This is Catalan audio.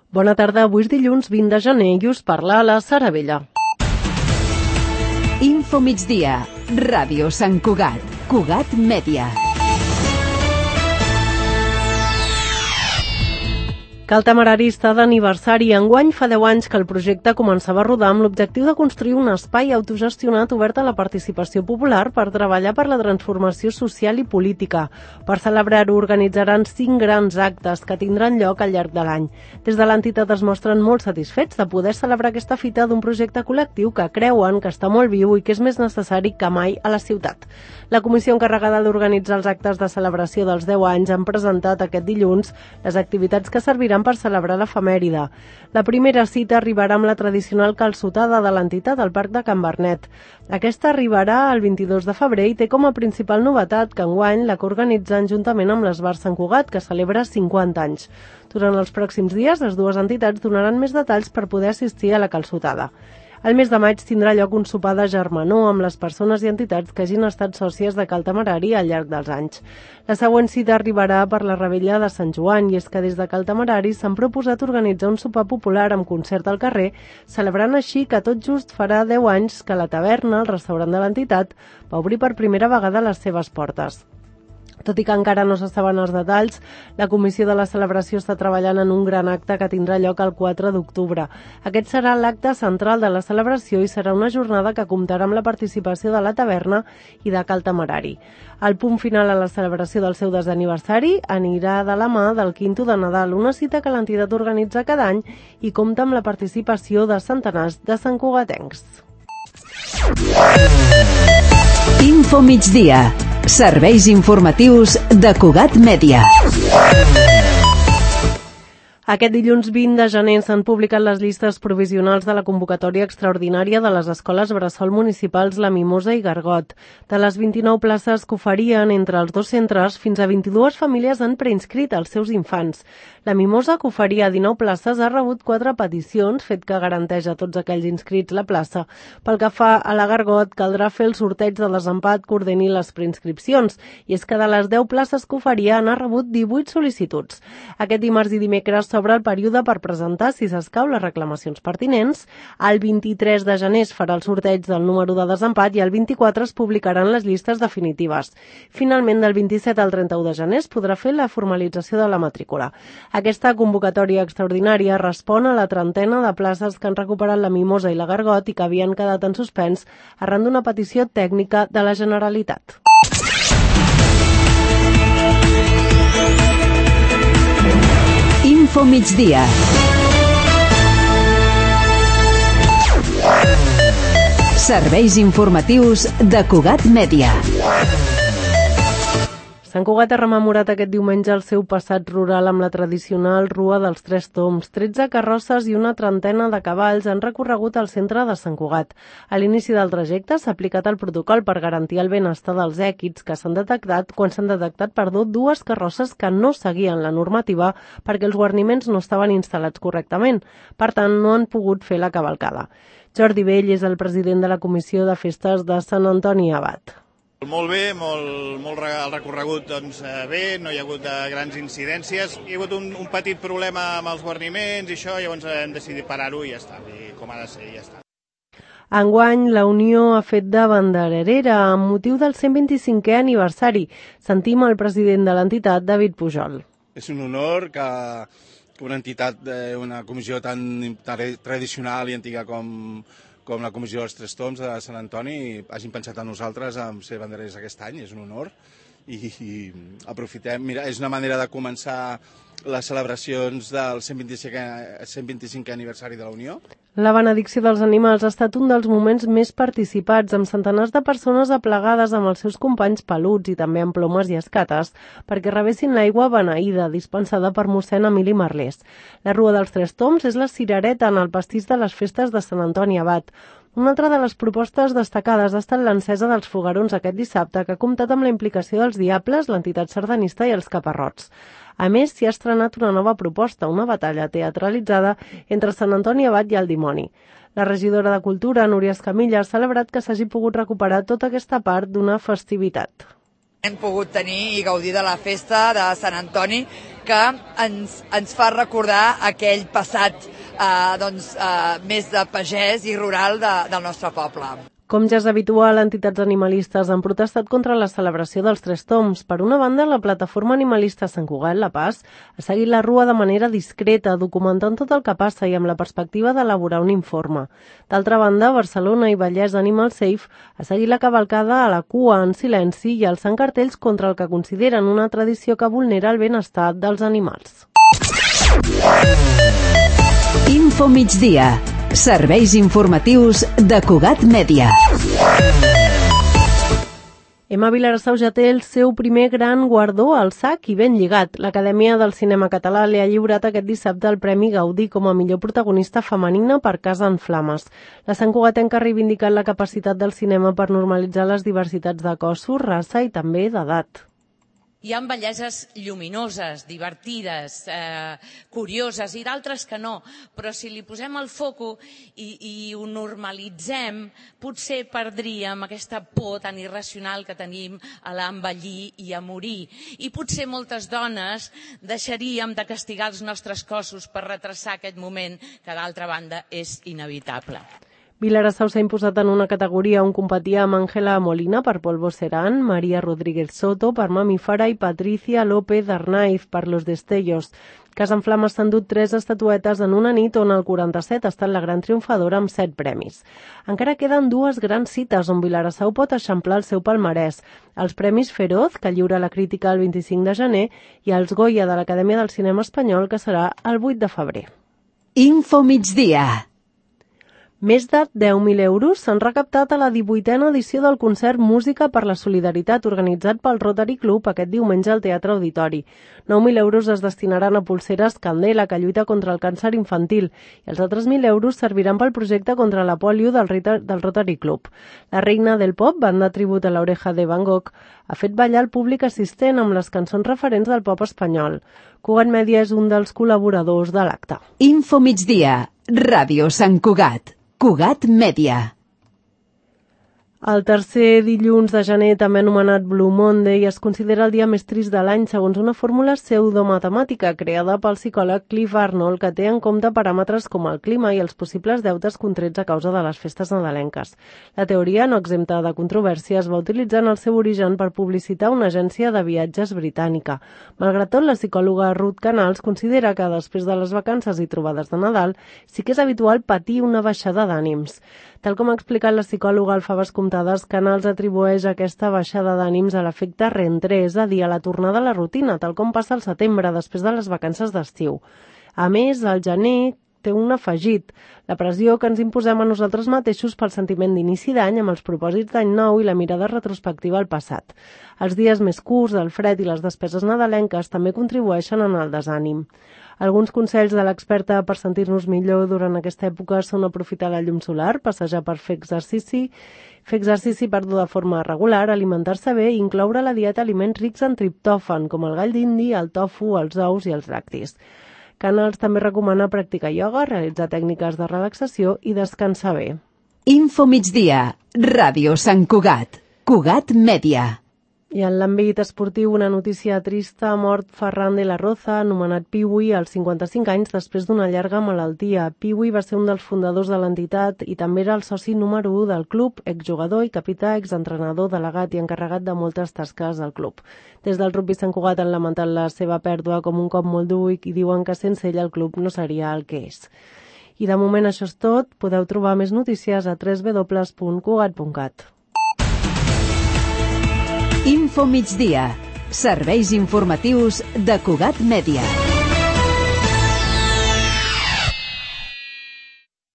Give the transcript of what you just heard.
Bona tarda, avui és dilluns 20 de gener i us parla la Sara Vella. Info migdia, Ràdio Sant Cugat, Cugat Mèdia. Cal Temerari està d'aniversari. Enguany fa 10 anys que el projecte començava a rodar amb l'objectiu de construir un espai autogestionat obert a la participació popular per treballar per la transformació social i política. Per celebrar-ho organitzaran 5 grans actes que tindran lloc al llarg de l'any. Des de l'entitat es mostren molt satisfets de poder celebrar aquesta fita d'un projecte col·lectiu que creuen que està molt viu i que és més necessari que mai a la ciutat. La comissió encarregada d'organitzar els actes de celebració dels 10 anys han presentat aquest dilluns les activitats que serviran per celebrar l'efemèride. La primera cita arribarà amb la tradicional calçotada de l'entitat al Parc de Can Bernet. Aquesta arribarà el 22 de febrer i té com a principal novetat que enguany la coorganitzen juntament amb l'Esbar Sant Cugat, que celebra 50 anys. Durant els pròxims dies, les dues entitats donaran més detalls per poder assistir a la calçotada. Al mes de maig tindrà lloc un sopar de germanor amb les persones i entitats que hagin estat sòcies de Cal Temerari al llarg dels anys. La següent cita arribarà per la Revetlla de Sant Joan i és que des de Cal Temerari s'han proposat organitzar un sopar popular amb concert al carrer, celebrant així que tot just farà 10 anys que la taverna, el restaurant de l'entitat, va obrir per primera vegada les seves portes. Tot i que encara no se saben els detalls, la comissió de la celebració està treballant en un gran acte que tindrà lloc el 4 d'octubre. Aquest serà l'acte central de la celebració i serà una jornada que comptarà amb la participació de la taverna i de Cal Temerari. El punt final a la celebració del seu desaniversari anirà de la mà del Quinto de Nadal, una cita que l'entitat organitza cada any i compta amb la participació de centenars de santcugatencs. Info migdia. Serveis informatius de Cugat Mèdia. Aquest dilluns 20 de gener s'han publicat les llistes provisionals de la convocatòria extraordinària de les escoles bressol municipals La Mimosa i Gargot. De les 29 places que oferien entre els dos centres, fins a 22 famílies han preinscrit els seus infants. La Mimosa, que oferia 19 places, ha rebut 4 peticions, fet que garanteix a tots aquells inscrits la plaça. Pel que fa a la Gargot, caldrà fer el sorteig de desempat que ordeni les preinscripcions, i és que de les 10 places que oferia n'ha rebut 18 sol·licituds. Aquest dimarts i dimecres s'obre el període per presentar, si s'escau, les reclamacions pertinents. El 23 de gener es farà el sorteig del número de desempat i el 24 es publicaran les llistes definitives. Finalment, del 27 al 31 de gener es podrà fer la formalització de la matrícula. Aquesta convocatòria extraordinària respon a la trentena de places que han recuperat la Mimosa i la Gargot i que havien quedat en suspens arran d'una petició tècnica de la Generalitat. Info migdia. Serveis informatius de Cugat Mèdia. Sant Cugat ha rememorat aquest diumenge el seu passat rural amb la tradicional Rua dels Tres Tombs. 13 carrosses i una trentena de cavalls han recorregut el centre de Sant Cugat. A l'inici del trajecte s'ha aplicat el protocol per garantir el benestar dels èquids que s'han detectat quan s'han detectat dues carrosses que no seguien la normativa perquè els guarniments no estaven instal·lats correctament. Per tant, no han pogut fer la cavalcada. Jordi Vell és el president de la Comissió de Festes de Sant Antoni Abat. Molt bé, molt el recorregut bé, no hi ha hagut grans incidències. Hi ha hagut un petit problema amb els guarniments i això, llavors hem decidit parar-ho i ja està, i com ha de ser, ja està. Enguany, la Unió ha fet de bandererera amb motiu del 125è aniversari. Sentim el president de l'entitat, David Pujol. És un honor que una entitat, una comissió tan tradicional i antiga com la Comissió dels Tres Tombs de Sant Antoni hagin pensat en nosaltres en ser bandereres aquest any, és un honor i aprofitem. Mira, és una manera de començar les celebracions del 125è aniversari de la Unió. La benedicció dels animals ha estat un dels moments més participats, amb centenars de persones aplegades amb els seus companys peluts i també amb plomes i escates, perquè rebessin l'aigua beneïda, dispensada per mossèn Emili Merlés. La Rua dels Tres Tombs és la cirereta en el pastís de les festes de Sant Antoni Abat. Una altra de les propostes destacades ha estat l'encesa dels foguerons aquest dissabte, que ha comptat amb la implicació dels Diables, l'entitat sardanista i els Caparrots. A més, s'hi ha estrenat una nova proposta, una batalla teatralitzada entre Sant Antoni Abat i el dimoni. La regidora de Cultura, Núria Escamilla, ha celebrat que s'hagi pogut recuperar tota aquesta part d'una festivitat. Hem pogut tenir i gaudir de la festa de Sant Antoni que ens fa recordar aquell passat més de pagès i rural del nostre poble. Com ja és habitual, entitats animalistes han protestat contra la celebració dels Tres Tombs. Per una banda, la plataforma animalista Sant Cugat, La Paz, ha seguit la rua de manera discreta, documentant tot el que passa i amb la perspectiva d'elaborar un informe. D'altra banda, Barcelona i Vallès Animal Safe ha seguit la cavalcada a la cua en silenci i alçant cartells contra el que consideren una tradició que vulnera el benestar dels animals. Info migdia. Serveis informatius de Cugat Mèdia. Emma Vilarsau ja té el seu primer gran guardó al sac i ben lligat. L'Acadèmia del Cinema Català li ha lliurat aquest dissabte el Premi Gaudí com a millor protagonista femenina per Casa en Flames. La santcugatenca ha reivindicat la capacitat del cinema per normalitzar les diversitats de cossos, raça i també d'edat. Hi ha belleses lluminoses, divertides, curioses i d'altres que no, però si li posem el foco i ho normalitzem, potser perdríem aquesta por tan irracional que tenim a l'envellir i a morir. I potser moltes dones deixaríem de castigar els nostres cossos per retrasar aquest moment que d'altra banda és inevitable. Vilarsau s'ha imposat en una categoria on competia amb Ángela Molina per Polvo Serán, María Rodríguez Soto per Mamífera i Patricia López Arnaiz per Los Destellos. Casa en Flames s'ha endut 3 estatuetes en una nit on el 47 ha estat la gran triomfadora amb 7 premis. Encara queden 2 grans cites on Vilarsau pot eixamplar el seu palmarès. Els Premis Feroz, que lliura la crítica el 25 de gener, i els Goya de l'Acadèmia del Cinema Espanyol, que serà el 8 de febrer. Info migdia. Més de 10.000 euros s'han recaptat a la 18a edició del concert Música per la Solidaritat organitzat pel Rotary Club aquest diumenge al Teatre Auditori. 9.000 euros es destinaran a Pulseres Candela, que lluita contra el càncer infantil, i els altres 1.000 euros serviran pel projecte contra la pòlio del Rotary Club. La Reina del Pop, banda tribut a l'Oreja de Van Gogh, ha fet ballar el públic assistent amb les cançons referents del pop espanyol. Cugat Mèdia és un dels col·laboradors de l'acte. Info migdia. Ràdio Sant Cugat. Cugat Mèdia. El tercer dilluns de gener, també anomenat Blue Monday, es considera el dia més trist de l'any segons una fórmula pseudomatemàtica creada pel psicòleg Cliff Arnold que té en compte paràmetres com el clima i els possibles deutes contrets a causa de les festes nadalenques. La teoria, no exempta de controvèrsia, es va utilitzar en el seu origen per publicitar una agència de viatges britànica. Malgrat tot, la psicòloga Ruth Canals considera que després de les vacances i trobades de Nadal sí que és habitual patir una baixada d'ànims. Tal com ha explicat la psicòloga Alfa Bascomptades, Canals atribueix aquesta baixada d'ànims a l'efecte reentré, és a dir, a la tornada a la rutina, tal com passa al setembre, després de les vacances d'estiu. A més, al gener té un afegit, la pressió que ens imposem a nosaltres mateixos pel sentiment d'inici d'any amb els propòsits d'any nou i la mirada retrospectiva al passat. Els dies més curts, el fred i les despeses nadalenques també contribueixen en el desànim. Alguns consells de l'experta per sentir-nos millor durant aquesta època són aprofitar la llum solar, passejar per fer exercici per dur de forma regular, alimentar-se bé i incloure a la dieta aliments rics en triptòfan, com el gall d'indi, el tofu, els ous i els lactis. Canals també recomana practicar ioga, realitzar tècniques de relaxació i descansar bé. Info migdia. Ràdio Sant Cugat. Cugat Mèdia. I en l'àmbit esportiu, una notícia trista: ha mort Ferran de la Roza, anomenat Piwi, als 55 anys després d'una llarga malaltia. Piwi va ser un dels fundadors de l'entitat i també era el soci número 1 del club, exjugador i capità, exentrenador, delegat i encarregat de moltes tasques del club. Des del Rugby Sant Cugat han lamentat la seva pèrdua com un cop molt dur i diuen que sense ell el club no seria el que és. I de moment això és tot. Podeu trobar més notícies a www.cugat.cat. Info migdia. Serveis informatius de Cugat Mèdia.